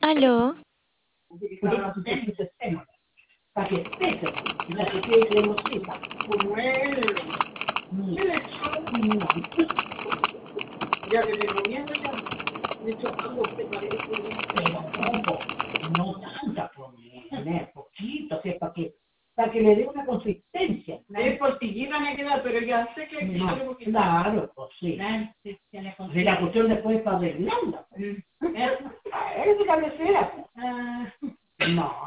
Aló, Para que se seca, para que espese, la que tiene cremosita. Como él, Mm. él echó, No, ya que tengo miedo ya, le echó algo que parece. pero poco, no tanta, poner poquito, que para que le dé una consistencia. Es portillita me queda, pero ya sé que hay que echarle No, poquito. claro, pues sí. De la cuestión después para arreglarla. Mm. Es de cabecera. Ah, No.